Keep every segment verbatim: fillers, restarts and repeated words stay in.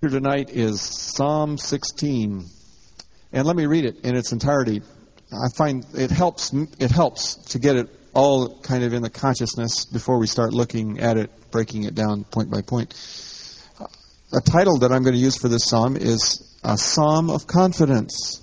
Tonight is Psalm sixteen, and let me read it in its entirety. I find it helps it helps to get it all kind of in the consciousness before we start looking at it, breaking it down point by point. A title that I'm going to use for this psalm is A Psalm of Confidence.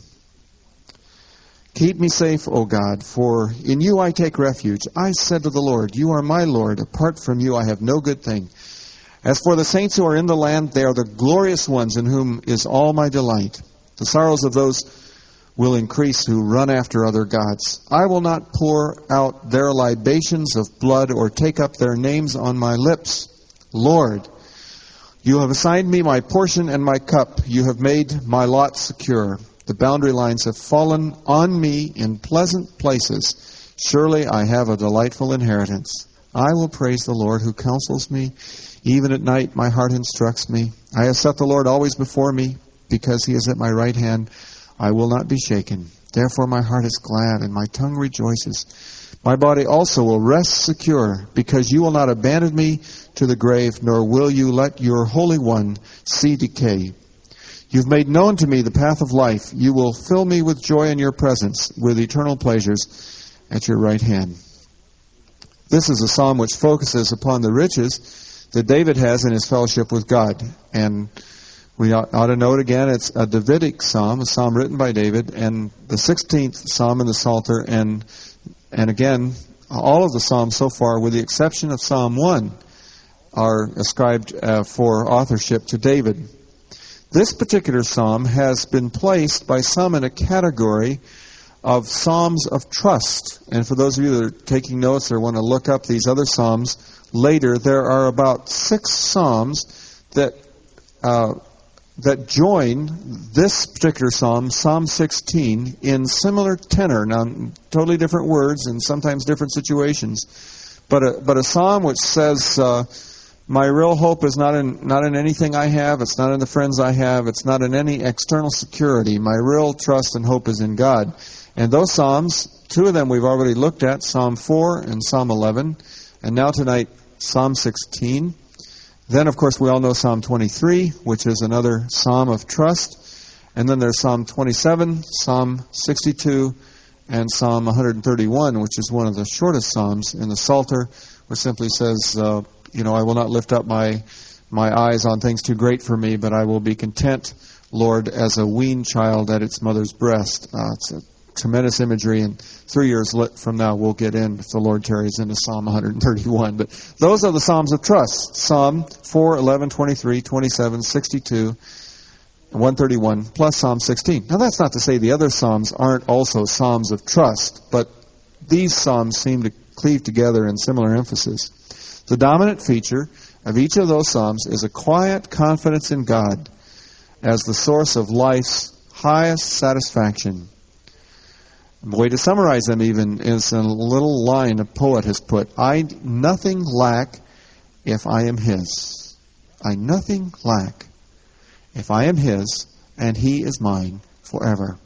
Keep me safe, O God, for in you I take refuge. I said to the Lord, you are my Lord. Apart from you I have no good thing. As for the saints who are in the land, they are the glorious ones in whom is all my delight. The sorrows of those will increase who run after other gods. I will not pour out their libations of blood or take up their names on my lips. Lord, you have assigned me my portion and my cup. You have made my lot secure. The boundary lines have fallen on me in pleasant places. Surely I have a delightful inheritance. I will praise the Lord who counsels me. Even at night my heart instructs me. I have set the Lord always before me. Because he is at my right hand, I will not be shaken. Therefore my heart is glad and my tongue rejoices. My body also will rest secure, because you will not abandon me to the grave, nor will you let your Holy One see decay. You've made known to me the path of life. You will fill me with joy in your presence, with eternal pleasures at your right hand. This is a psalm which focuses upon the riches that David has in his fellowship with God. And we ought, ought to note again, it's a Davidic psalm, a psalm written by David, and the sixteenth psalm in the Psalter. And and again, all of the psalms so far, with the exception of Psalm one, are ascribed uh, for authorship to David. This particular psalm has been placed by some in a category of psalms of trust. And for those of you that are taking notes or want to look up these other psalms later, there are about six psalms that uh, that join this particular psalm, Psalm sixteen, in similar tenor. Now, totally different words and sometimes different situations, but a, but a psalm which says, uh, my real hope is not in not in anything I have. It's not in the friends I have. It's not in any external security. My real trust and hope is in God. And those psalms, two of them we've already looked at, Psalm four and Psalm eleven, and now tonight, Psalm sixteen. Then, of course, we all know Psalm twenty-three, which is another psalm of trust. And then there's Psalm twenty-seven, Psalm sixty-two, and Psalm one thirty-one, which is one of the shortest psalms in the Psalter, which simply says, uh, you know, I will not lift up my my eyes on things too great for me, but I will be content, Lord, as a weaned child at its mother's breast. Uh, it's a tremendous imagery, and three years from now we'll get in, if the Lord tarries, into Psalm one thirty-one. But those are the Psalms of trust. Psalm four, eleven, twenty-three, twenty-seven, sixty-two, one thirty-one, plus Psalm sixteen. Now that's not to say the other Psalms aren't also Psalms of trust, but these Psalms seem to cleave together in similar emphasis. The dominant feature of each of those Psalms is a quiet confidence in God as the source of life's highest satisfaction. The way to summarize them even is a little line a poet has put. I nothing lack if I am His. I nothing lack if I am His, and He is mine forever.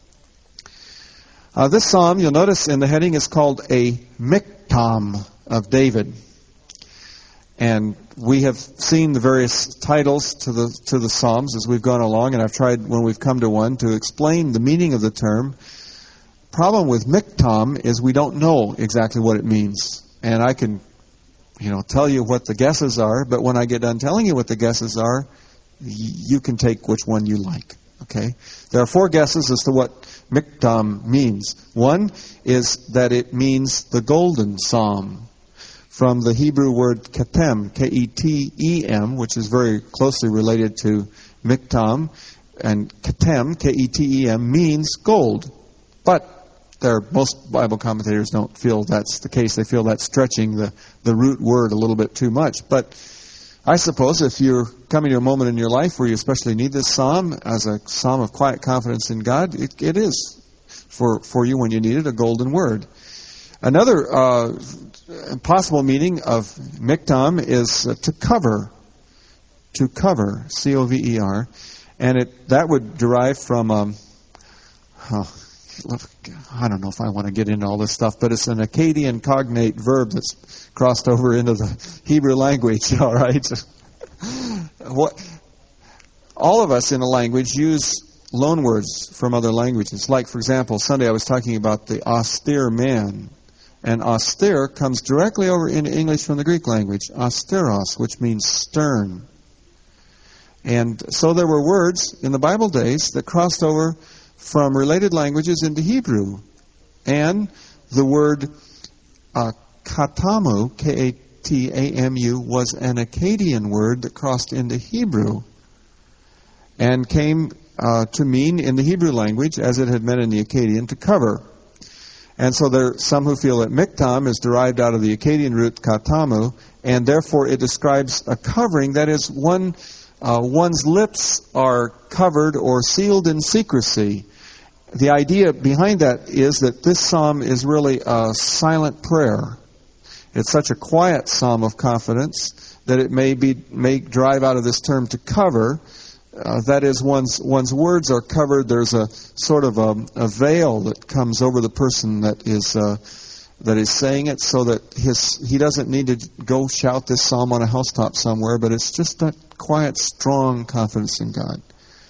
Uh, this psalm, you'll notice in the heading, is called a Miktam of David. And we have seen the various titles to the to the psalms as we've gone along, and I've tried, when we've come to one, to explain the meaning of the term. Problem with Miktam is we don't know exactly what it means. And I can, you know, tell you what the guesses are, but when I get done telling you what the guesses are, you can take which one you like. Okay? There are four guesses as to what Miktam means. One is that it means the golden psalm, from the Hebrew word ketem, K E T E M, which is very closely related to Miktam. And ketem, K E T E M, means gold. But there, most Bible commentators don't feel that's the case. They feel that's stretching the, the root word a little bit too much. But I suppose if you're coming to a moment in your life where you especially need this psalm as a psalm of quiet confidence in God, it, it is for, for you when you need it, a golden word. Another uh, possible meaning of Miktam is uh, to cover. To cover, C O V E R. And it that would derive from... Um, oh, I don't know if I want to get into all this stuff, but it's an Akkadian cognate verb that's crossed over into the Hebrew language, all right? What all of us in a language use loan words from other languages. Like, for example, Sunday I was talking about the austere man. And austere comes directly over into English from the Greek language, austeros, which means stern. And so there were words in the Bible days that crossed over from related languages into Hebrew. And the word uh, katamu, K A T A M U, was an Akkadian word that crossed into Hebrew and came uh, to mean in the Hebrew language, as it had meant in the Akkadian, to cover. And so there are some who feel that miktam is derived out of the Akkadian root katamu, and therefore it describes a covering, that is, one uh, one's lips are covered or sealed in secrecy. The idea behind that is that this psalm is really a silent prayer. It's such a quiet psalm of confidence that it may be may drive out of this term to cover. Uh, that is, one's one's words are covered. There's a sort of a, a veil that comes over the person that is uh, that is saying it, so that his he doesn't need to go shout this psalm on a housetop somewhere, but it's just that quiet, strong confidence in God.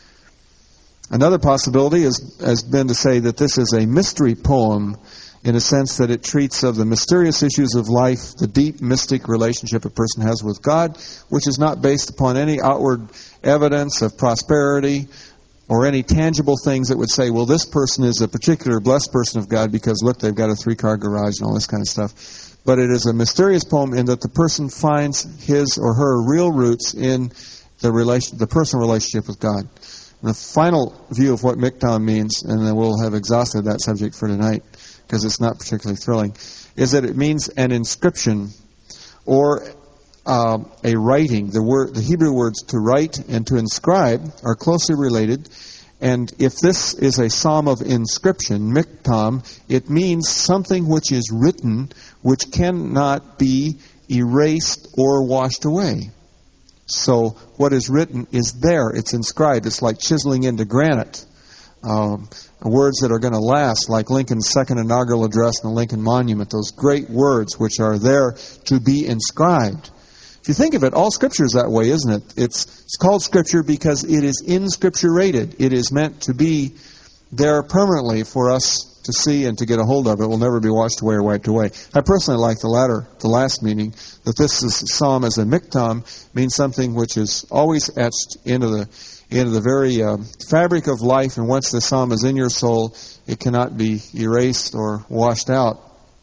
Another possibility is, has been to say that this is a mystery poem, in a sense that it treats of the mysterious issues of life, the deep mystic relationship a person has with God, which is not based upon any outward evidence of prosperity or any tangible things that would say, well, this person is a particular blessed person of God because, look, they've got a three-car garage and all this kind of stuff. But it is a mysterious poem in that the person finds his or her real roots in the relation, the personal relationship with God. And the final view of what miktam means, and then we'll have exhausted that subject for tonight, because it's not particularly thrilling, is that it means an inscription or uh, a writing. The word, the Hebrew words to write and to inscribe are closely related. And if this is a psalm of inscription, miktam, it means something which is written, which cannot be erased or washed away. So what is written is there. It's inscribed. It's like chiseling into granite. Um, words that are going to last, like Lincoln's second inaugural address and the Lincoln Monument, those great words which are there to be inscribed. If you think of it, all Scripture is that way, isn't it? It's, it's called Scripture because it is inscripturated. It is meant to be there permanently for us to see and to get a hold of. It will never be washed away or wiped away. I personally like the latter, the last meaning, that this is, psalm as a miktam means something which is always etched into the into the very uh, fabric of life, and once the psalm is in your soul, it cannot be erased or washed out.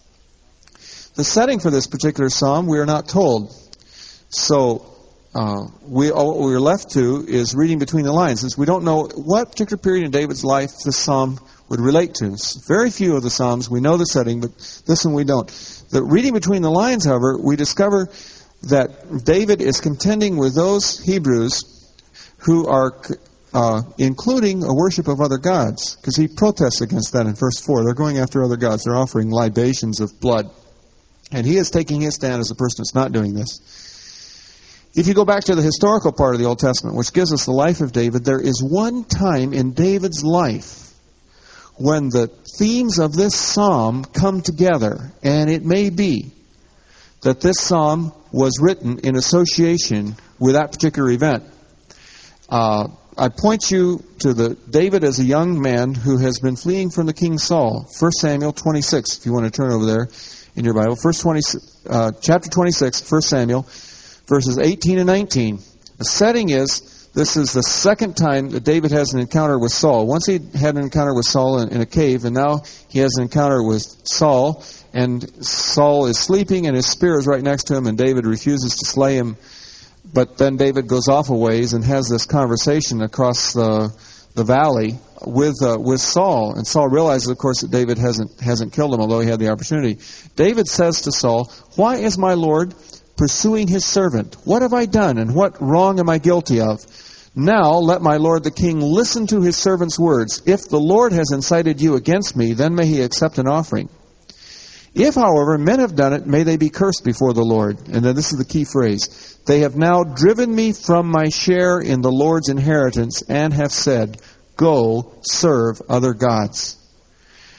The setting for this particular psalm, we are not told. So uh, we all we're left to is reading between the lines, since we don't know what particular period in David's life this psalm would relate to. Very few of the psalms, we know the setting, but this one we don't. The reading between the lines, however, we discover that David is contending with those Hebrews who are uh, including a worship of other gods, because he protests against that in verse four. They're going after other gods. They're offering libations of blood. And he is taking his stand as a person that's not doing this. If you go back to the historical part of the Old Testament, which gives us the life of David, there is one time in David's life when the themes of this psalm come together, and it may be that this psalm was written in association with that particular event. Uh, I point you to the David as a young man who has been fleeing from the king Saul. First Samuel twenty-six, if you want to turn over there in your Bible. First twenty, uh, chapter twenty-six, First Samuel, verses eighteen and nineteen. The setting is, this is the second time that David has an encounter with Saul. Once he had an encounter with Saul in, in a cave, and now he has an encounter with Saul, and Saul is sleeping, and his spear is right next to him, and David refuses to slay him. But then David goes off a ways and has this conversation across the the valley with uh, with Saul. And Saul realizes, of course, that David hasn't hasn't killed him, although he had the opportunity. David says to Saul, "Why is my Lord pursuing his servant? What have I done, and what wrong am I guilty of? Now let my lord the king listen to his servant's words. If the Lord has incited you against me, then may he accept an offering. If, however, men have done it, may they be cursed before the Lord." And then this is the key phrase. "They have now driven me from my share in the Lord's inheritance and have said, 'Go serve other gods.'"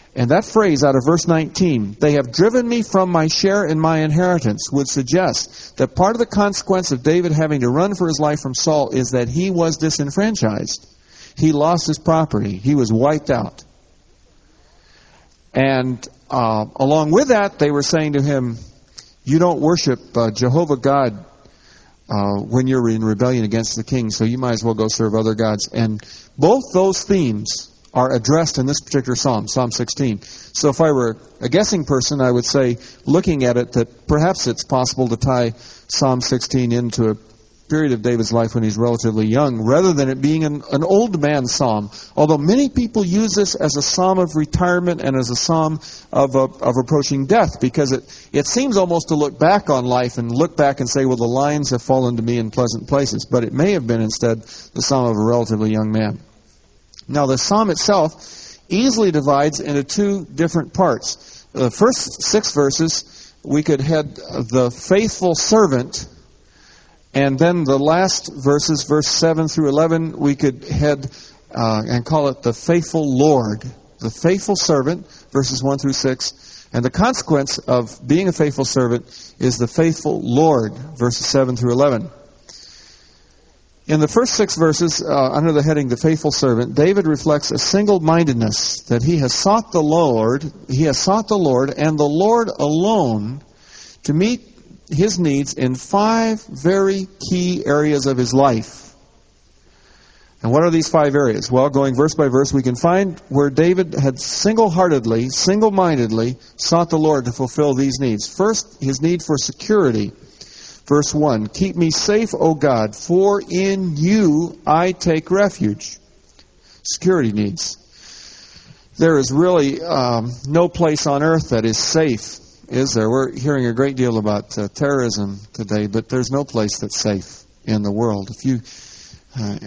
And that phrase out of verse nineteen, they have driven me from my share in my inheritance, would suggest that part of the consequence of David having to run for his life from Saul is that he was disenfranchised. He lost his property. He was wiped out. And uh, along with that, they were saying to him, you don't worship uh, Jehovah God uh, when you're in rebellion against the king, so you might as well go serve other gods. And both those themes are addressed in this particular psalm, Psalm sixteen. So if I were a guessing person, I would say, looking at it, that perhaps it's possible to tie Psalm sixteen into a period of David's life when he's relatively young, rather than it being an, an old man's psalm. Although many people use this as a psalm of retirement and as a psalm of, uh, of approaching death, because it, it seems almost to look back on life and look back and say, well, the lines have fallen to me in pleasant places. But it may have been instead the psalm of a relatively young man. Now, the psalm itself easily divides into two different parts. The first six verses, we could head the faithful servant, and then the last verses, verse seven through eleven, we could head uh, and call it the faithful Lord. The faithful servant, verses one through six. And the consequence of being a faithful servant is the faithful Lord, verses seven through eleven. In the first six verses, uh, under the heading, the faithful servant, David reflects a single-mindedness, that he has sought the Lord, he has sought the Lord, and the Lord alone, to meet his needs in five very key areas of his life. And what are these five areas? Well, going verse by verse, we can find where David had single-heartedly, single-mindedly sought the Lord to fulfill these needs. First, his need for security. Verse one, keep me safe, O God, for in you I take refuge. Security needs. There is really um, no place on earth that is safe, is there? We're hearing a great deal about uh, terrorism today, but there's no place that's safe in the world. If you, uh,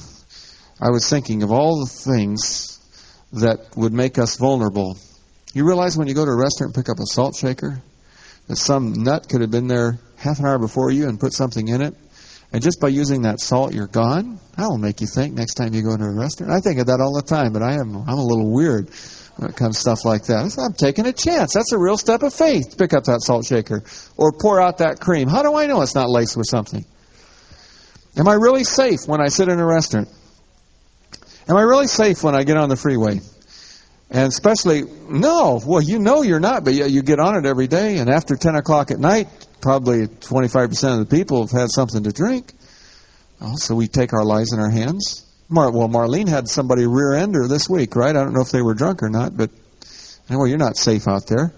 I was thinking of all the things that would make us vulnerable. You realize when you go to a restaurant and pick up a salt shaker, that some nut could have been there half an hour before you and put something in it, and just by using that salt, you're gone? That will make you think next time you go to a restaurant. I think of that all the time, but I am, I'm a little weird when it comes to stuff like that. I'm taking a chance. That's a real step of faith to pick up that salt shaker or pour out that cream. How do I know it's not laced with something? Am I really safe when I sit in a restaurant? Am I really safe when I get on the freeway? And especially, no, well, you know you're not, but you get on it every day, and after ten o'clock at night, probably twenty-five percent of the people have had something to drink. Oh, so we take our lives in our hands. Mar- well, Marlene had somebody rear-end her this week, right? I don't know if they were drunk or not, but anyway, you're not safe out there.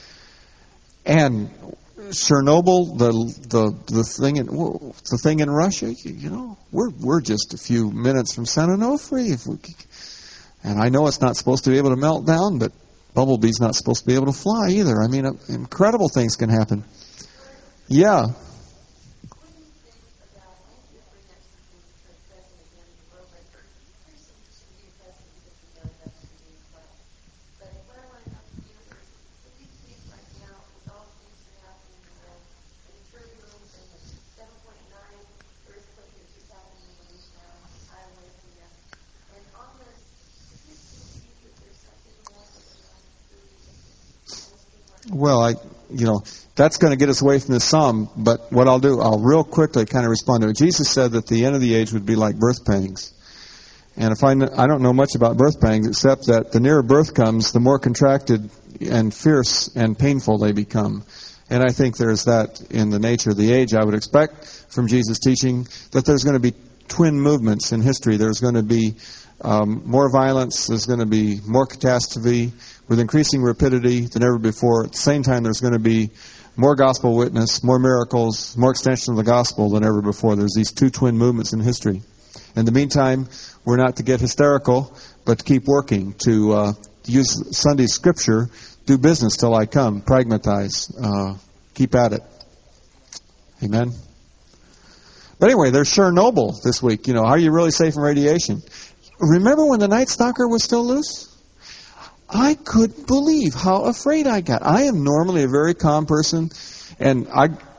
And Chernobyl, the the the thing in the thing in Russia, you, you know, we're we're just a few minutes from San Onofre. If we, and I know it's not supposed to be able to melt down, but Bumblebee's not supposed to be able to fly either. I mean, uh, incredible things can happen. Yeah. Well, I, you know, that's going to get us away from this psalm, but what I'll do, I'll real quickly kind of respond to it. Jesus said that the end of the age would be like birth pangs. And if I, I don't know much about birth pangs, except that the nearer birth comes, the more contracted and fierce and painful they become. And I think there's that in the nature of the age. I would expect from Jesus' teaching that there's going to be twin movements in history. There's going to be um, more violence. There's going to be more catastrophe with increasing rapidity than ever before. At the same time, there's going to be more gospel witness, more miracles, more extension of the gospel than ever before. There's these two twin movements in history. In the meantime, we're not to get hysterical, but to keep working, to uh, use Sunday's scripture, do business till I come, pragmatize, uh, keep at it. Amen. But anyway, there's Chernobyl this week. You know, are you really safe from radiation? Remember when the Night Stalker was still loose? I couldn't believe how afraid I got. I am normally a very calm person, and I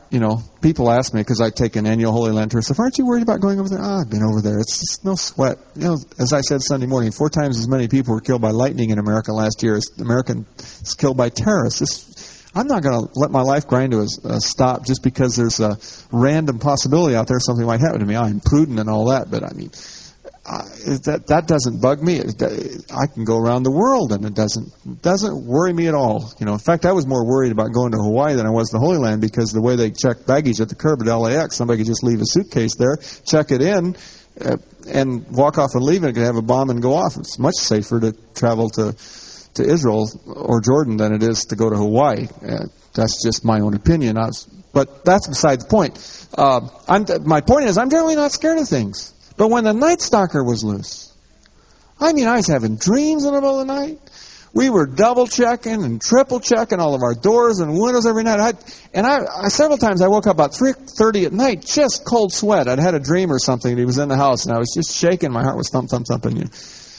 you know, people ask me, because I take an annual Holy Land tour, so aren't you worried about going over there? Ah, I've been over there. It's just no sweat. You know, as I said Sunday morning, four times as many people were killed by lightning in America last year as Americans killed by terrorists. This, I'm not going to let my life grind to a, a stop just because there's a random possibility out there something might happen to me. I'm prudent and all that, but I mean, Uh, that that doesn't bug me. It, I can go around the world, and it doesn't doesn't worry me at all. You know, in fact, I was more worried about going to Hawaii than I was the Holy Land, because the way they check baggage at the curb at L A X, somebody could just leave a suitcase there, check it in, uh, and walk off and leave, and it could have a bomb and go off. It's much safer to travel to to Israel or Jordan than it is to go to Hawaii. Uh, that's just my own opinion. I was, but that's beside the point. Uh, I'm, my point is, I'm generally not scared of things. But when the Night Stalker was loose, I mean, I was having dreams in the middle of the night. We were double checking and triple checking all of our doors and windows every night. I'd, and I, I several times I woke up about three thirty at night, just cold sweat. I'd had a dream or something, and he was in the house, and I was just shaking. My heart was thump, thump, thumping. You know.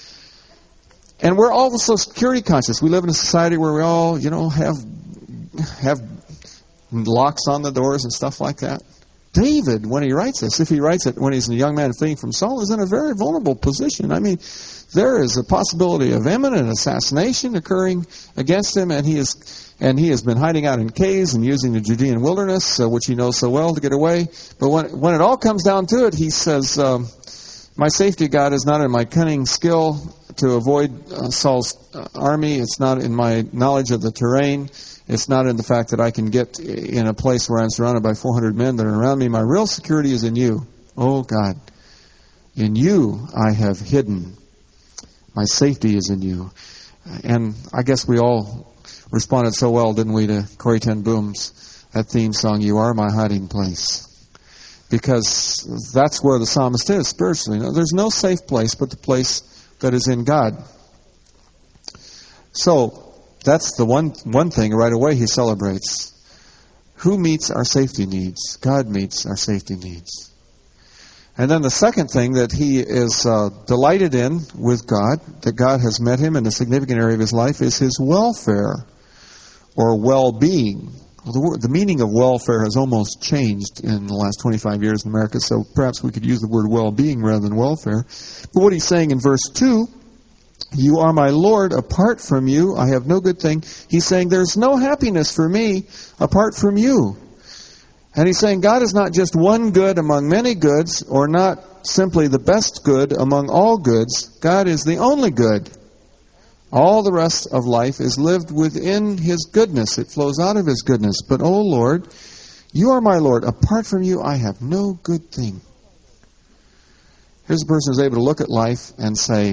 And we're all so security conscious. We live in a society where we all, you know, have have locks on the doors and stuff like that. David, when he writes this, if he writes it when he's a young man fleeing from Saul, is in a very vulnerable position. I mean, there is a possibility of imminent assassination occurring against him, and he is, and he has been hiding out in caves and using the Judean wilderness, uh, which he knows so well, to get away. But when when it all comes down to it, he says, um, "My safety, God, is not in my cunning skill to avoid uh, Saul's uh, army. It's not in my knowledge of the terrain. It's not in the fact that I can get in a place where I'm surrounded by four hundred men that are around me. My real security is in you. Oh, God, in you I have hidden. My safety is in you." And I guess we all responded so well, didn't we, to Corrie ten Boom's that theme song, "You Are My Hiding Place." Because that's where the psalmist is spiritually. Now, there's no safe place but the place that is in God. So, that's the one one thing right away he celebrates. Who meets our safety needs? God meets our safety needs. And then the second thing that he is uh, delighted in with God, that God has met him in a significant area of his life, is his welfare or well-being. Well, the, word, the meaning of welfare has almost changed in the last twenty-five years in America, so perhaps we could use the word well-being rather than welfare. But what he's saying in verse two, "You are my Lord, apart from you I have no good thing." He's saying there's no happiness for me apart from you. And he's saying God is not just one good among many goods, or not simply the best good among all goods. God is the only good. All the rest of life is lived within his goodness. It flows out of his goodness. But, oh Lord, you are my Lord. Apart from you I have no good thing. Here's a person who's able to look at life and say,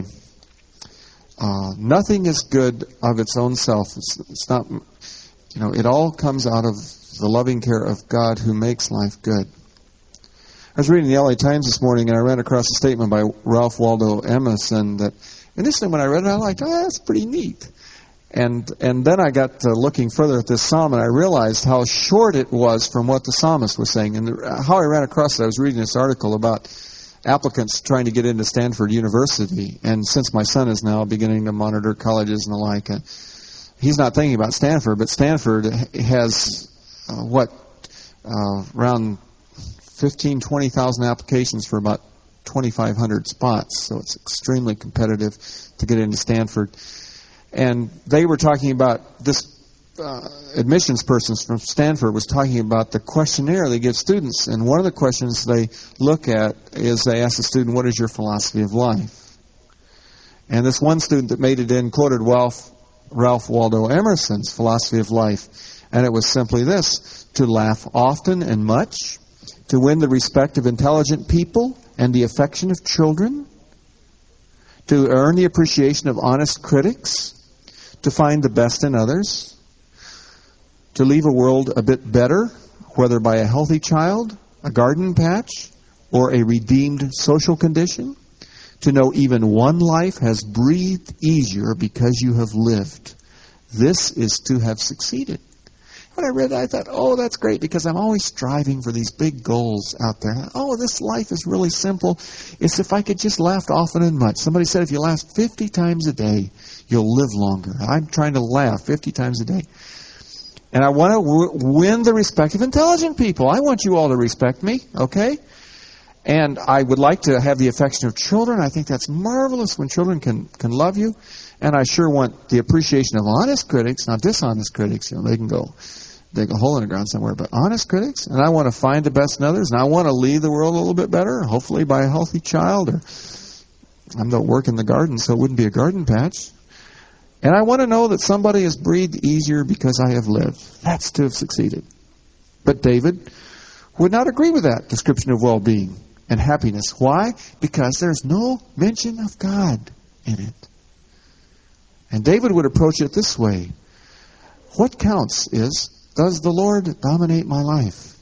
Uh, nothing is good of its own self. It's, it's not, you know, it all comes out of the loving care of God who makes life good. I was reading the L A Times this morning, and I ran across a statement by Ralph Waldo Emerson that initially when I read it, I liked, oh, that's pretty neat. And and then I got to looking further at this psalm, and I realized how short it was from what the psalmist was saying. And how I ran across it, I was reading this article about applicants trying to get into Stanford University. And since my son is now beginning to monitor colleges and the like, uh, he's not thinking about Stanford, but Stanford has, uh, what, uh, around fifteen, twenty thousand applications for about twenty-five hundred spots. So it's extremely competitive to get into Stanford. And they were talking about this Uh, admissions person from Stanford was talking about the questionnaire they give students, and one of the questions they look at is they ask the student, "What is your philosophy of life?" And this one student that made it in quoted Ralph, Ralph Waldo Emerson's philosophy of life, and it was simply this: to laugh often and much, to win the respect of intelligent people and the affection of children, to earn the appreciation of honest critics, to find the best in others, to leave a world a bit better, whether by a healthy child, a garden patch, or a redeemed social condition, to know even one life has breathed easier because you have lived. This is to have succeeded. When I read that, I thought, oh, that's great, because I'm always striving for these big goals out there. Oh, this life is really simple. It's if I could just laugh often and much. Somebody said if you laugh fifty times a day, you'll live longer. I'm trying to laugh fifty times a day. And I want to w- win the respect of intelligent people. I want you all to respect me, okay? And I would like to have the affection of children. I think that's marvelous when children can, can love you. And I sure want the appreciation of honest critics, not dishonest critics. You know, they can go dig a hole in the ground somewhere, but honest critics. And I want to find the best in others. And I want to leave the world a little bit better, hopefully by a healthy child. Or I'm not working the garden, so it wouldn't be a garden patch. And I want to know that somebody has breathed easier because I have lived. That's to have succeeded. But David would not agree with that description of well-being and happiness. Why? Because there's no mention of God in it. And David would approach it this way. What counts is, does the Lord dominate my life?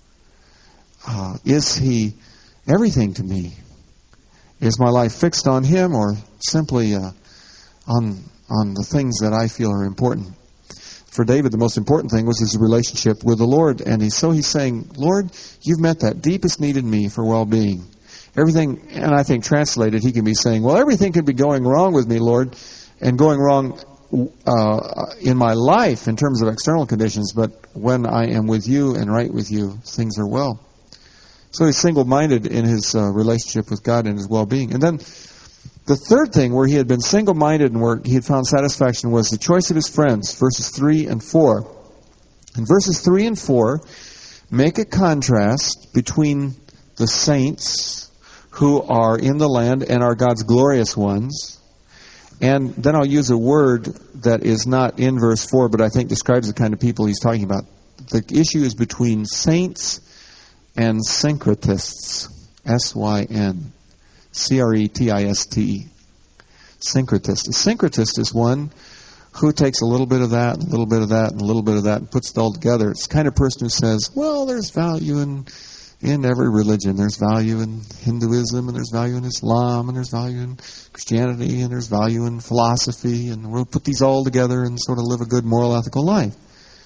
Uh, is He everything to me? Is my life fixed on Him or simply uh, on on the things that I feel are important? For David, the most important thing was his relationship with the Lord. And he, so he's saying, Lord, you've met that deepest need in me for well-being. Everything, and I think translated, he can be saying, well, everything could be going wrong with me, Lord, and going wrong uh, in my life in terms of external conditions, but when I am with you and right with you, things are well. So he's single-minded in his uh, relationship with God and his well-being. And then the third thing where he had been single-minded and where he had found satisfaction was the choice of his friends, verses three and four. In verses three and four, make a contrast between the saints who are in the land and are God's glorious ones. And then I'll use a word that is not in verse four, but I think describes the kind of people he's talking about. The issue is between saints and syncretists. S Y N. C R E T I S T E. Syncretist. A syncretist is one who takes a little bit of that, and a little bit of that, and a little bit of that, and puts it all together. It's the kind of person who says, well, there's value in in every religion. There's value in Hinduism, and there's value in Islam, and there's value in Christianity, and there's value in philosophy, and we'll put these all together and sort of live a good moral, ethical life.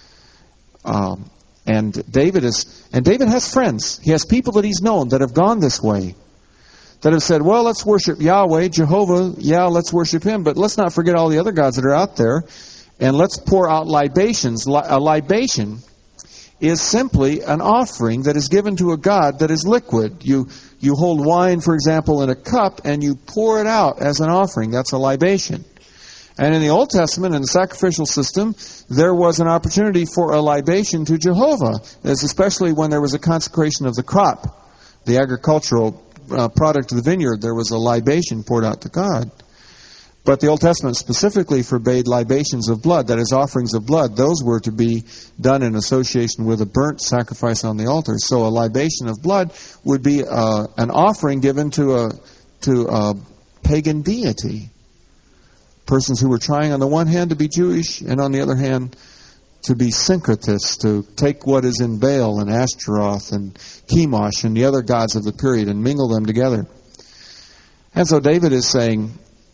Um, and David is, and David has friends. He has people that he's known that have gone this way, that have said, well, let's worship Yahweh, Jehovah, yeah, let's worship Him, but let's not forget all the other gods that are out there, and let's pour out libations. A libation is simply an offering that is given to a god that is liquid. You you hold wine, for example, in a cup, and you pour it out as an offering. That's a libation. And in the Old Testament, in the sacrificial system, there was an opportunity for a libation to Jehovah, especially when there was a consecration of the crop, the agricultural Uh, product of the vineyard. There was a libation poured out to God. But the Old Testament specifically forbade libations of blood, that is, offerings of blood. Those were to be done in association with a burnt sacrifice on the altar. So a libation of blood would be uh, an offering given to a to a pagan deity. Persons who were trying on the one hand to be Jewish, and on the other hand to be syncretists, to take what is in Baal and Ashtaroth and Chemosh and the other gods of the period and mingle them together. And so David is saying,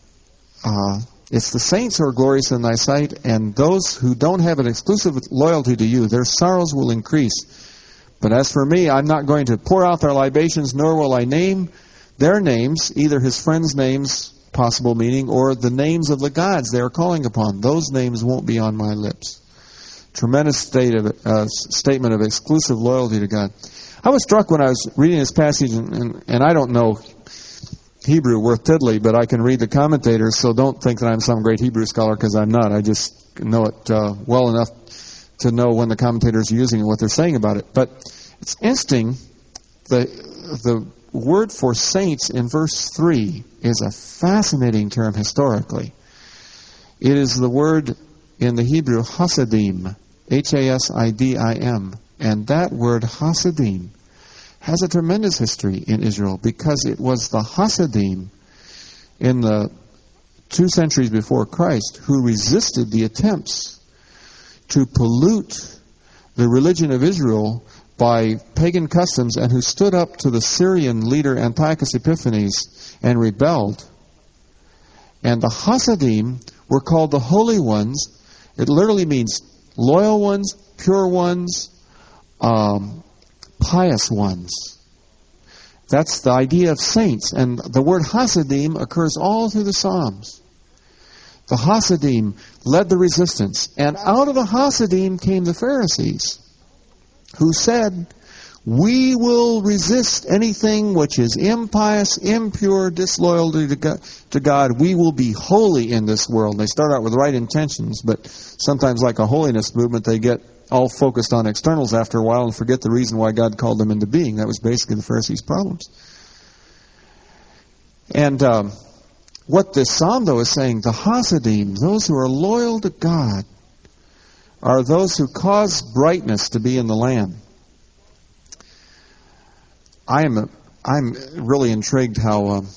uh, it's the saints who are glorious in thy sight, and those who don't have an exclusive loyalty to you, their sorrows will increase. But as for me, I'm not going to pour out their libations, nor will I name their names, either his friends' names, possible meaning, or the names of the gods they are calling upon. Those names won't be on my lips. Tremendous state of, uh, statement of exclusive loyalty to God. I was struck when I was reading this passage, and, and, and I don't know Hebrew worth tiddly, but I can read the commentators, so don't think that I'm some great Hebrew scholar, because I'm not. I just know it uh, well enough to know when the commentators are using it, what they're saying about it. But it's interesting, the, the word for saints in verse three is a fascinating term historically. It is the word in the Hebrew Hasidim, H A S I D I M. And that word Hasidim has a tremendous history in Israel, because it was the Hasidim in the two centuries before Christ who resisted the attempts to pollute the religion of Israel by pagan customs, and who stood up to the Syrian leader Antiochus Epiphanes and rebelled. And the Hasidim were called the holy ones. It literally means loyal ones, pure ones, um, pious ones. That's the idea of saints. And the word Hasidim occurs all through the Psalms. The Hasidim led the resistance. And out of the Hasidim came the Pharisees, who said, we will resist anything which is impious, impure, disloyal to God. We will be holy in this world. They start out with right intentions, but sometimes like a holiness movement, they get all focused on externals after a while and forget the reason why God called them into being. That was basically the Pharisees' problems. And um, what this psalm, though, is saying, the Hasidim, those who are loyal to God, are those who cause brightness to be in the land. I am a, I'm really intrigued how um,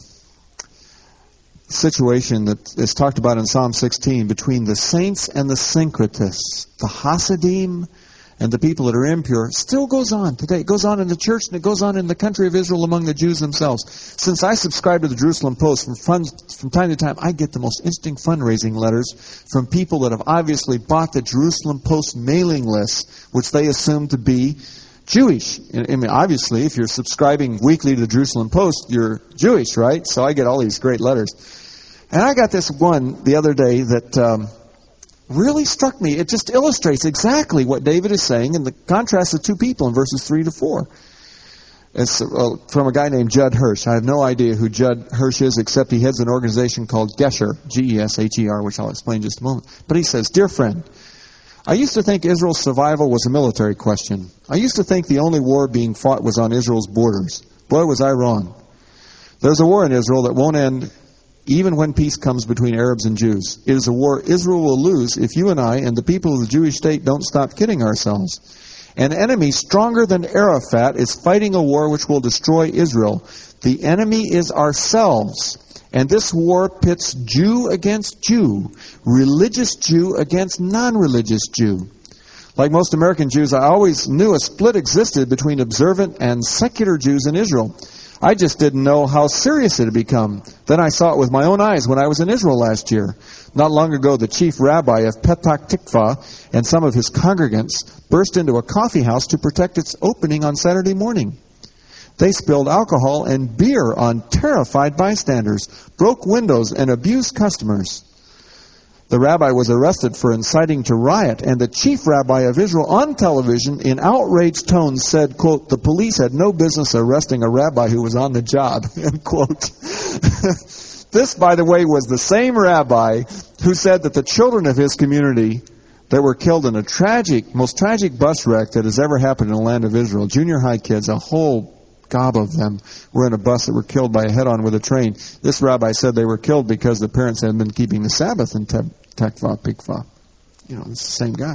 the situation that is talked about in Psalm sixteen between the saints and the syncretists, the Hasidim and the people that are impure, still goes on today. It goes on in the church and it goes on in the country of Israel among the Jews themselves. Since I subscribe to the Jerusalem Post, from, funds, from time to time I get the most interesting fundraising letters from people that have obviously bought the Jerusalem Post mailing list, which they assume to be Jewish. I mean, obviously, if you're subscribing weekly to the Jerusalem Post, you're Jewish, right? So I get all these great letters. And I got this one the other day that um, really struck me. It just illustrates exactly what David is saying in the contrast of two people in verses three to four. It's uh, from a guy named Judd Hirsch. I have no idea who Judd Hirsch is, except he heads an organization called Gesher, G E S H E R, which I'll explain in just a moment. But he says, Dear friend, I used to think Israel's survival was a military question. I used to think the only war being fought was on Israel's borders. Boy, was I wrong. There's a war in Israel that won't end even when peace comes between Arabs and Jews. It is a war Israel will lose if you and I and the people of the Jewish state don't stop kidding ourselves. An enemy stronger than Arafat is fighting a war which will destroy Israel. The enemy is ourselves. And this war pits Jew against Jew, religious Jew against non-religious Jew. Like most American Jews, I always knew a split existed between observant and secular Jews in Israel. I just didn't know how serious it had become. Then I saw it with my own eyes when I was in Israel last year. Not long ago, the chief rabbi of Petach Tikva and some of his congregants burst into a coffee house to protect its opening on Saturday morning. They spilled alcohol and beer on terrified bystanders, broke windows, and abused customers. The rabbi was arrested for inciting to riot, and the chief rabbi of Israel on television in outraged tones said, quote, the police had no business arresting a rabbi who was on the job, end quote. This, by the way, was the same rabbi who said that the children of his community that were killed in a tragic, most tragic bus wreck that has ever happened in the land of Israel, junior high kids, a whole gob of them were in a bus that were killed by a head-on with a train. This rabbi said they were killed because the parents had been keeping the Sabbath in Tekva, Pikva. You know, it's the same guy.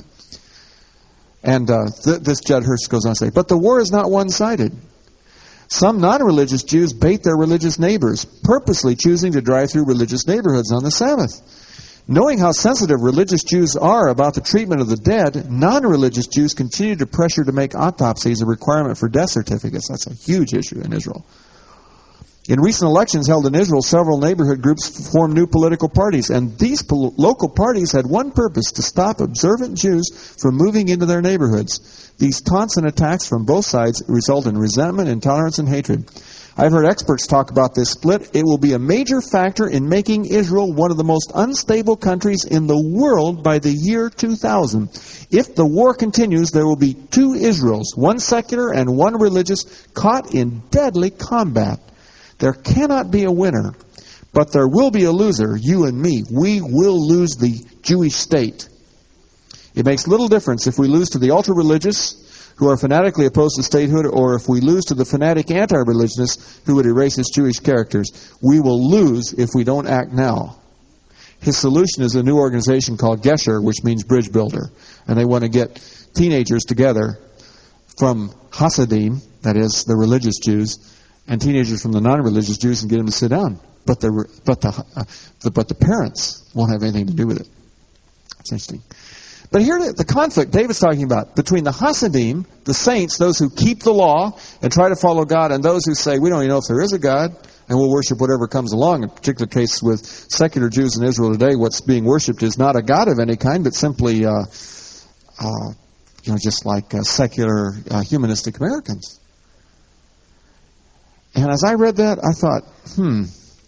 And uh, th- this Judd Hirsch goes on to say, but the war is not one-sided. Some non-religious Jews bait their religious neighbors, purposely choosing to drive through religious neighborhoods on the Sabbath. Knowing how sensitive religious Jews are about the treatment of the dead, non-religious Jews continue to pressure to make autopsies a requirement for death certificates. That's a huge issue in Israel. In recent elections held in Israel, several neighborhood groups formed new political parties, and these pol- local parties had one purpose: to stop observant Jews from moving into their neighborhoods. These taunts and attacks from both sides result in resentment, intolerance, and hatred. I've heard experts talk about this split. It will be a major factor in making Israel one of the most unstable countries in the world by the year two thousand. If the war continues, there will be two Israels, one secular and one religious, caught in deadly combat. There cannot be a winner, but there will be a loser, you and me. We will lose the Jewish state. It makes little difference if we lose to the ultra-religious, who are fanatically opposed to statehood, or if we lose to the fanatic anti-religionists who would erase his Jewish characters. We will lose if we don't act now. His solution is a new organization called Gesher, which means bridge builder. And they want to get teenagers together from Hasidim, that is, the religious Jews, and teenagers from the non-religious Jews and get them to sit down. But the, but the, uh, the, but the parents won't have anything to do with it. It's interesting. But here the conflict David's talking about between the Hasidim, the saints, those who keep the law and try to follow God, and those who say, we don't even know if there is a God, and we'll worship whatever comes along. In particular case with secular Jews in Israel today, what's being worshipped is not a God of any kind, but simply, uh, uh, you know, just like uh, secular uh, humanistic Americans. And as I read that, I thought, hmm,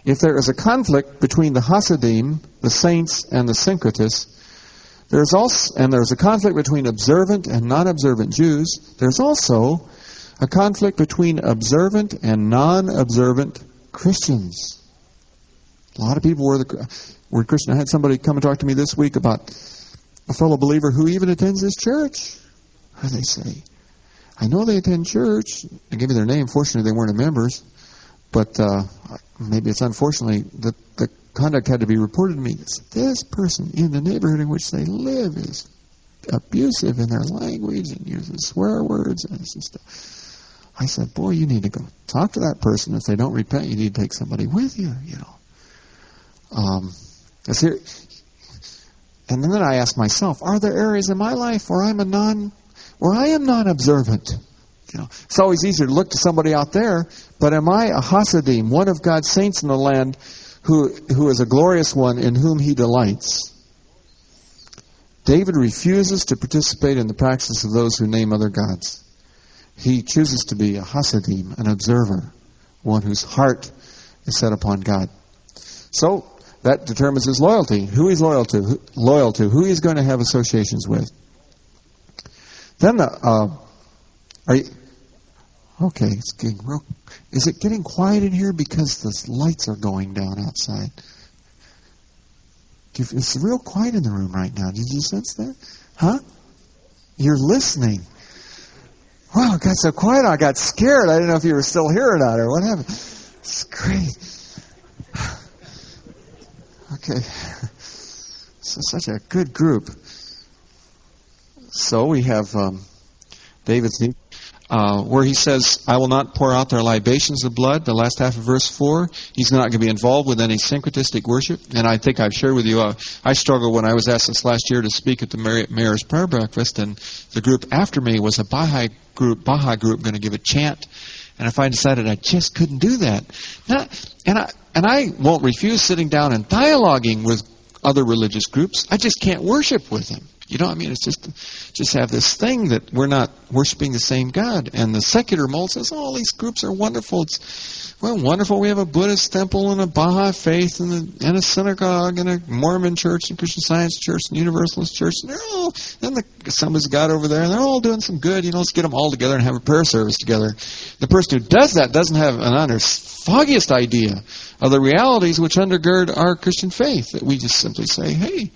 If there is a conflict between the Hasidim, the saints, and the syncretists, there's also, and there's a conflict between observant and non-observant Jews, there's also a conflict between observant and non-observant Christians. A lot of people were, the, were Christian. I had somebody come and talk to me this week about a fellow believer who even attends this church. How do they say? I know they attend church. They gave me their name. Fortunately, they weren't members. But uh, maybe it's unfortunately that the conduct had to be reported to me. This person in the neighborhood in which they live is abusive in their language and uses swear words and stuff. I said, boy, you need to go talk to that person. If they don't repent, you need to take somebody with you, you know. Um, here, and then I asked myself, are there areas in my life where I'm a non, where I am non-observant? You know, it's always easier to look to somebody out there, but am I a Hasidim, one of God's saints in the land, who who is a glorious one in whom He delights? David refuses to participate in the practice of those who name other gods. He chooses to be a Hasidim, an observer, one whose heart is set upon God. So that determines his loyalty, who he's loyal to, who, loyal to, who he's going to have associations with. Then the uh, are you, okay, it's getting real. Is it getting quiet in here because the lights are going down outside? You, it's real quiet in the room right now. Did you sense that? Huh? You're listening. Wow, it got so quiet I got scared. I didn't know if you were still here or not or what happened. It's great. Okay. So such a good group. So we have um, David's need, uh, where he says, I will not pour out their libations of blood, the last half of verse four. He's not going to be involved with any syncretistic worship. And I think I've shared with you, uh, I struggled when I was asked this last year to speak at the Mayor's Prayer Breakfast, and the group after me was a Baha'i group, Baha'i group going to give a chant. And if I decided I just couldn't do that. Now, and I and I won't refuse sitting down and dialoguing with other religious groups. I just can't worship with them. You know, I mean, it's just just have this thing that we're not worshiping the same God. And the secular mold says, oh, all these groups are wonderful. It's, well, wonderful. We have a Buddhist temple and a Baha'i faith and a, and a synagogue and a Mormon church and Christian Science church and Universalist church. And they're all, then the Assemblies of God over there, and they're all doing some good. You know, let's get them all together and have a prayer service together. The person who does that doesn't have an under foggiest idea of the realities which undergird our Christian faith. That we just simply say, hey,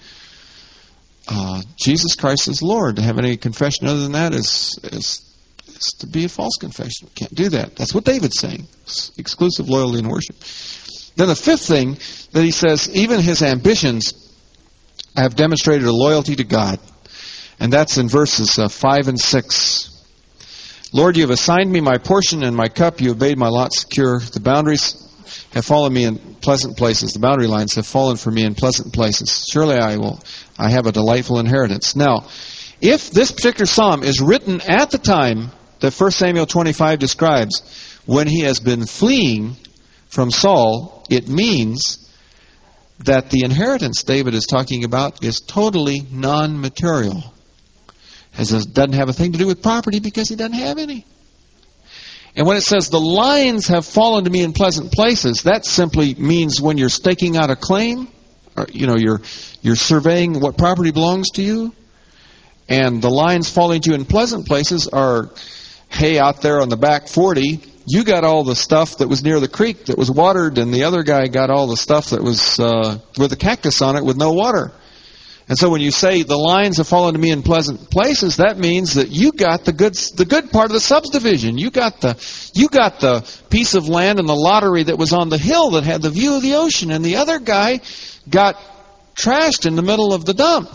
Uh, Jesus Christ is Lord. To have any confession other than that is, is is to be a false confession. We can't do that. That's what David's saying. It's exclusive loyalty and worship. Then the fifth thing that he says, even his ambitions have demonstrated a loyalty to God. And that's in verses uh, five and six. Lord, you have assigned me my portion and my cup. You have made my lot secure. The boundaries have fallen me in pleasant places. The boundary lines have fallen for me in pleasant places. Surely I will, I have a delightful inheritance. Now, if this particular psalm is written at the time that First Samuel twenty-five describes, when he has been fleeing from Saul, it means that the inheritance David is talking about is totally non-material. It doesn't have a thing to do with property because he doesn't have any. And when it says the lines have fallen to me in pleasant places, that simply means when you're staking out a claim, or, you know, you're you're surveying what property belongs to you, and the lines falling to you in pleasant places are, hey, out there on the back forty, you got all the stuff that was near the creek that was watered, and the other guy got all the stuff that was uh, with a cactus on it with no water. And so when you say the lines have fallen to me in pleasant places, that means that you got the good the good part of the subdivision. You got the you got the piece of land in the lottery that was on the hill that had the view of the ocean, and the other guy got trashed in the middle of the dump.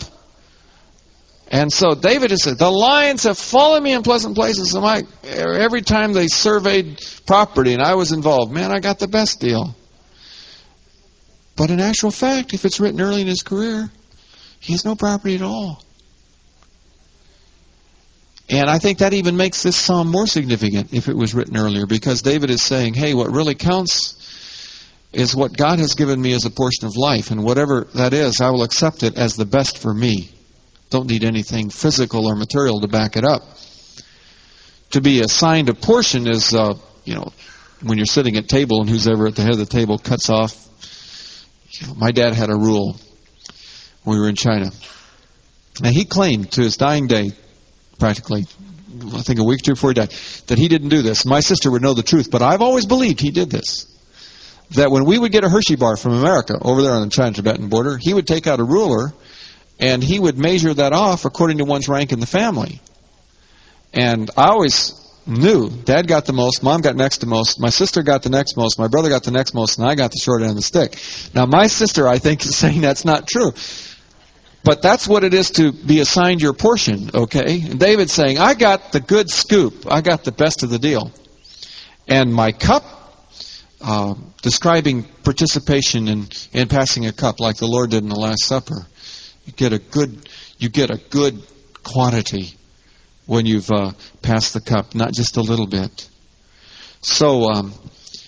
And so David has said, the lines have fallen me in pleasant places. And I, every time they surveyed property and I was involved, man, I got the best deal. But in actual fact, if it's written early in his career, he has no property at all. And I think that even makes this psalm more significant if it was written earlier, because David is saying, hey, what really counts is what God has given me as a portion of life, and whatever that is, I will accept it as the best for me. Don't need anything physical or material to back it up. To be assigned a portion is, uh, you know, when you're sitting at table and who's ever at the head of the table cuts off. You know, my dad had a rule when we were in China. Now, he claimed to his dying day, practically, I think a week or two before he died, that he didn't do this. My sister would know the truth, but I've always believed he did this. That when we would get a Hershey bar from America, over there on the China-Tibetan border, he would take out a ruler, and he would measure that off according to one's rank in the family. And I always knew Dad got the most, Mom got next to most, my sister got the next most, my brother got the next most, and I got the short end of the stick. Now, my sister, I think, is saying that's not true. But that's what it is to be assigned your portion, okay? And David's saying, I got the good scoop. I got the best of the deal. And my cup, uh, describing participation in, in passing a cup like the Lord did in the Last Supper. You get a good, you get a good quantity when you've uh, passed the cup, not just a little bit. So um,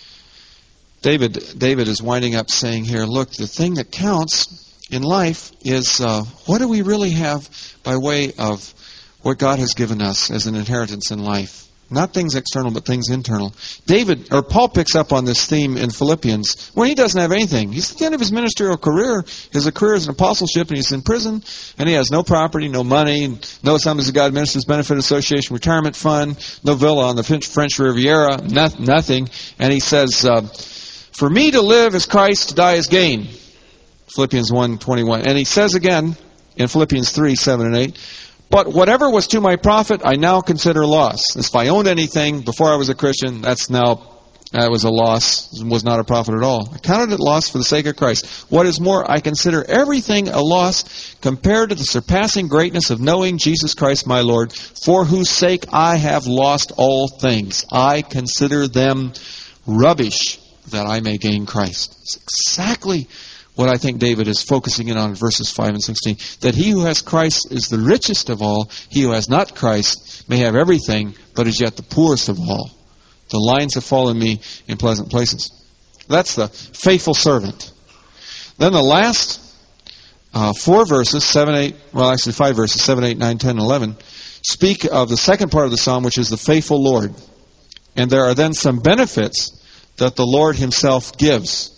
David, David is winding up saying here, look, the thing that counts in life is uh, what do we really have by way of what God has given us as an inheritance in life? Not things external, but things internal. David, or Paul picks up on this theme in Philippians, where he doesn't have anything. He's at the end of his ministerial career. His career is an apostleship, and he's in prison, and he has no property, no money, no Assemblies of God Ministers Benefit Association retirement fund, no villa on the French Riviera, nothing. And he says, uh, for me to live is Christ, to die is gain. Philippians one twenty-one. And he says again in Philippians three, seven and eight, but whatever was to my profit, I now consider loss. If I owned anything before I was a Christian, that's now, that was a loss, was not a profit at all. I counted it loss for the sake of Christ. What is more, I consider everything a loss compared to the surpassing greatness of knowing Jesus Christ my Lord, for whose sake I have lost all things. I consider them rubbish that I may gain Christ. It's exactly what I think David is focusing in on in verses five and sixteen. That he who has Christ is the richest of all. He who has not Christ may have everything, but is yet the poorest of all. The lines have fallen me in pleasant places. That's the faithful servant. Then the last uh, four verses, seven, eight, well actually five verses, seven, eight, nine, ten, and eleven, speak of the second part of the psalm, which is the faithful Lord. And there are then some benefits that the Lord himself gives.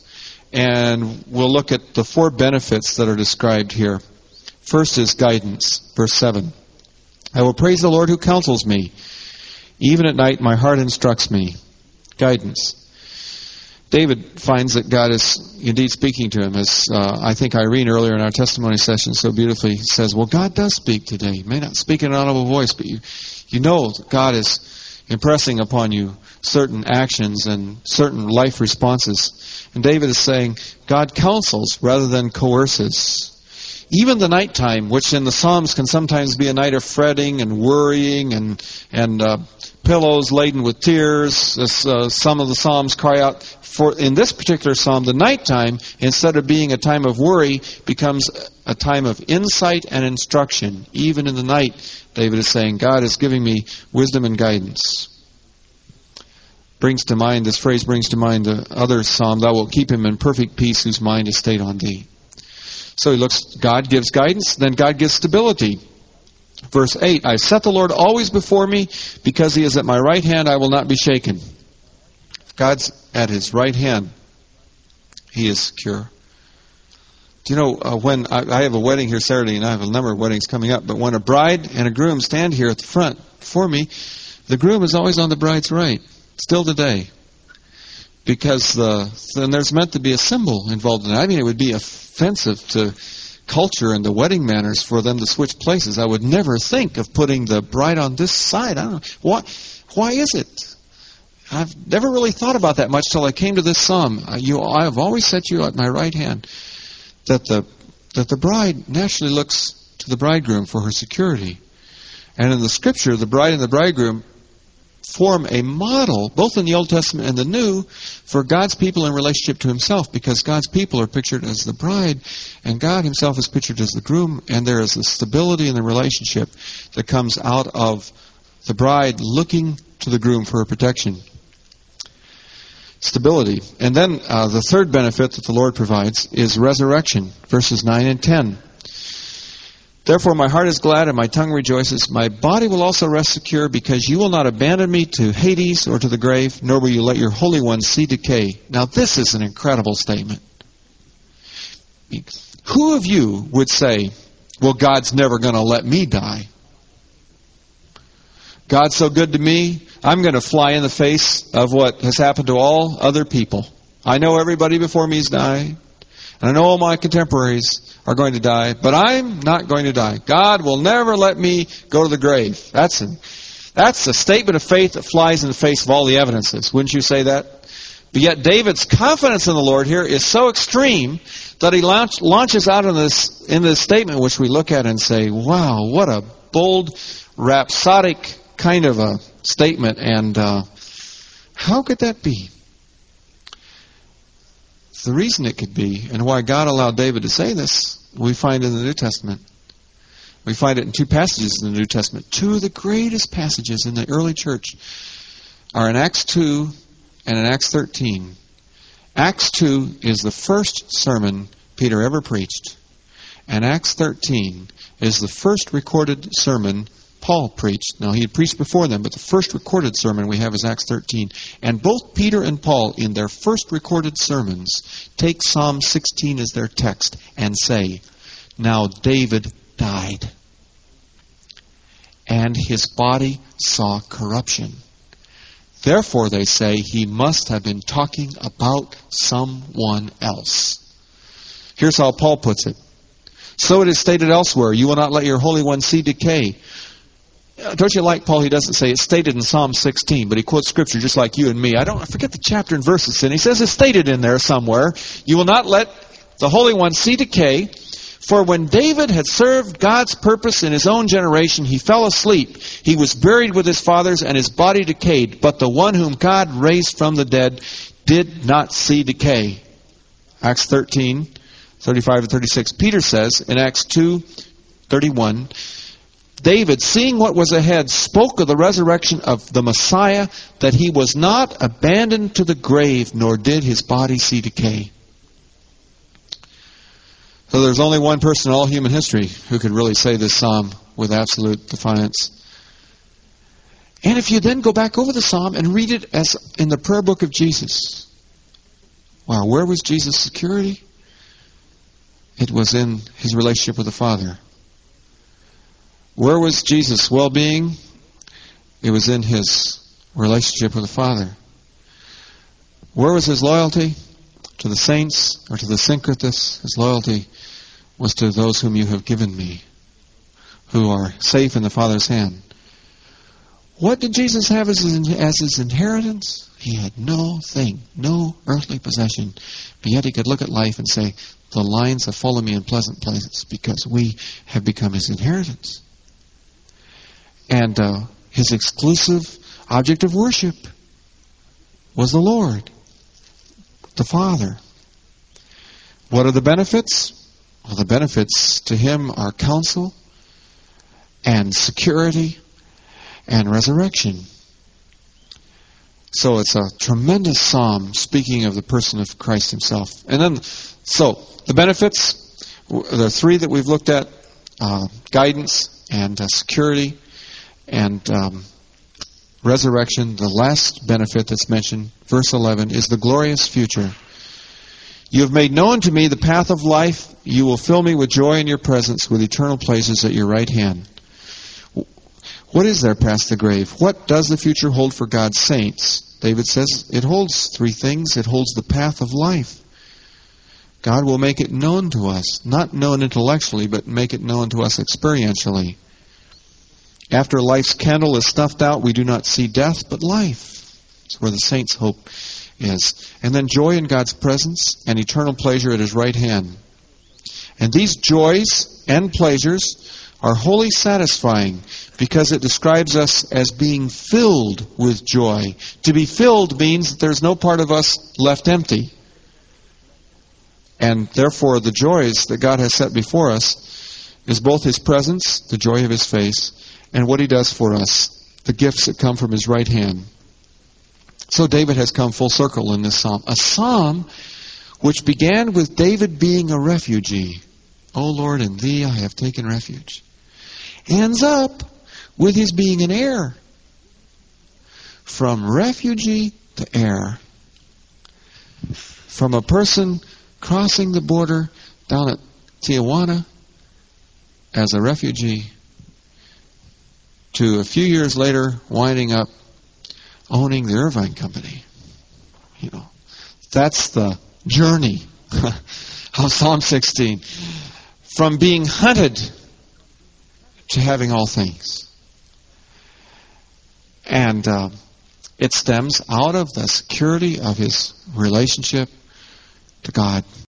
And we'll look at the four benefits that are described here. First is guidance, verse seven. I will praise the Lord who counsels me. Even at night my heart instructs me. Guidance. David finds that God is indeed speaking to him. As uh, I think Irene earlier in our testimony session so beautifully says, well, God does speak today. He may not speak in an audible voice, but you, you know that God is impressing upon you certain actions and certain life responses. And David is saying, God counsels rather than coerces. Even the nighttime, which in the Psalms can sometimes be a night of fretting and worrying and and uh, pillows laden with tears, as uh, some of the Psalms cry out for. In this particular Psalm, the nighttime, instead of being a time of worry, becomes a time of insight and instruction. Even in the night, David is saying, God is giving me wisdom and guidance. Brings to mind, this phrase brings to mind the other psalm, thou wilt keep him in perfect peace whose mind is stayed on thee. So he looks, God gives guidance, then God gives stability. Verse eight, I set the Lord always before me, because he is at my right hand, I will not be shaken. If God's at his right hand, he is secure. Do you know, uh, when I, I have a wedding here Saturday, and I have a number of weddings coming up, but when a bride and a groom stand here at the front for me, the groom is always on the bride's right. Still today. Because the, then there's meant to be a symbol involved in it. I mean, it would be offensive to culture and the wedding manners for them to switch places. I would never think of putting the bride on this side. I don't know. Why, why is it? I've never really thought about that much till I came to this psalm. You, I have always set you at my right hand. That the, that the bride naturally looks to the bridegroom for her security. And in the Scripture, the bride and the bridegroom form a model, both in the Old Testament and the New, for God's people in relationship to himself, because God's people are pictured as the bride, and God himself is pictured as the groom, and there is a stability in the relationship that comes out of the bride looking to the groom for her protection. Stability. And then uh, the third benefit that the Lord provides is resurrection, verses nine and ten. Therefore my heart is glad and my tongue rejoices. My body will also rest secure, because you will not abandon me to Hades or to the grave, nor will you let your Holy One see decay. Now this is an incredible statement. Who of you would say, well, God's never going to let me die? God's so good to me, I'm going to fly in the face of what has happened to all other people. I know everybody before me's died, and I know all my contemporaries are going to die, but I'm not going to die. God will never let me go to the grave. That's a, that's a statement of faith that flies in the face of all the evidences. Wouldn't you say that? But yet David's confidence in the Lord here is so extreme that he launch, launches out in this, in this statement, which we look at and say, wow, what a bold, rhapsodic kind of a statement. And uh, how could that be? The reason it could be, and why God allowed David to say this, we find in the New Testament. We find it in two passages in the New Testament. Two of the greatest passages in the early church are in Acts two and in Acts thirteen. Acts two is the first sermon Peter ever preached, and Acts thirteen is the first recorded sermon Paul preached. Now, he had preached before them, but the first recorded sermon we have is Acts thirteen. And both Peter and Paul, in their first recorded sermons, take Psalm sixteen as their text and say, now David died, and his body saw corruption. Therefore, they say, he must have been talking about someone else. Here's how Paul puts it. So it is stated elsewhere, you will not let your Holy One see decay. Don't you like Paul? He doesn't say it's stated in Psalm sixteen, but he quotes Scripture just like you and me. I don't I forget the chapter and verse it's in. He says it's stated in there somewhere. You will not let the Holy One see decay. For when David had served God's purpose in his own generation, he fell asleep. He was buried with his fathers, and his body decayed. But the one whom God raised from the dead did not see decay. Acts thirteen, thirty-five and thirty-six. Peter says in Acts two, thirty-one, David, seeing what was ahead, spoke of the resurrection of the Messiah, that he was not abandoned to the grave, nor did his body see decay. So there's only one person in all human history who could really say this psalm with absolute defiance. And if you then go back over the psalm and read it as in the prayer book of Jesus, wow, where was Jesus' security? It was in his relationship with the Father. Where was Jesus' well-being? It was in his relationship with the Father. Where was his loyalty? To the saints or to the Syncretus? His loyalty was to those whom you have given me, who are safe in the Father's hand. What did Jesus have as his, as his inheritance? He had no thing, no earthly possession. But yet he could look at life and say, the lines have followed me in pleasant places because we have become his inheritance. And uh, his exclusive object of worship was the Lord, the Father. What are the benefits? Well, the benefits to him are counsel and security and resurrection. So it's a tremendous psalm speaking of the person of Christ himself. And then, so the benefits, there are three that we've looked at, uh, guidance and uh, security and um, resurrection. The last benefit that's mentioned, verse eleven, is the glorious future. You have made known to me the path of life. You will fill me with joy in your presence, with eternal places at your right hand. What is there past the grave? What does the future hold for God's saints? David says it holds three things. It holds the path of life. God will make it known to us, not known intellectually, but make it known to us experientially. After life's candle is snuffed out, we do not see death, but life. That's where the saints' hope is. And then joy in God's presence and eternal pleasure at his right hand. And these joys and pleasures are wholly satisfying because it describes us as being filled with joy. To be filled means that there's no part of us left empty. And therefore the joys that God has set before us is both his presence, the joy of his face, and what he does for us, the gifts that come from his right hand. So David has come full circle in this psalm. A psalm which began with David being a refugee. O Lord, in Thee I have taken refuge. Ends up with his being an heir. From refugee to heir. From a person crossing the border down at Tijuana as a refugee to a few years later winding up owning the Irvine Company. You know, that's the journey of Psalm sixteen. From being hunted to having all things. And uh, it stems out of the security of his relationship to God.